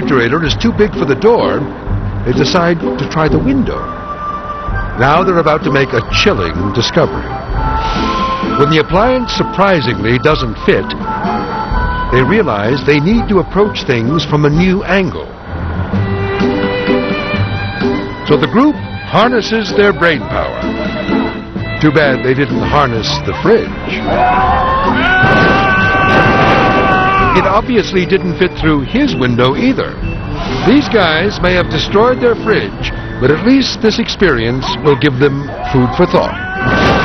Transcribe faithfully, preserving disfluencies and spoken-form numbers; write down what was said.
refrigerator is too big for the door, they decide to try the window. Now they're about to make a chilling discovery. When the appliance surprisingly doesn't fit, they realize they need to approach things from a new angle. So the group harnesses their brain power. Too bad they didn't harness the fridge. It obviously didn't fit through his window either. These guys may have destroyed their fridge, but at least this experience will give them food for thought.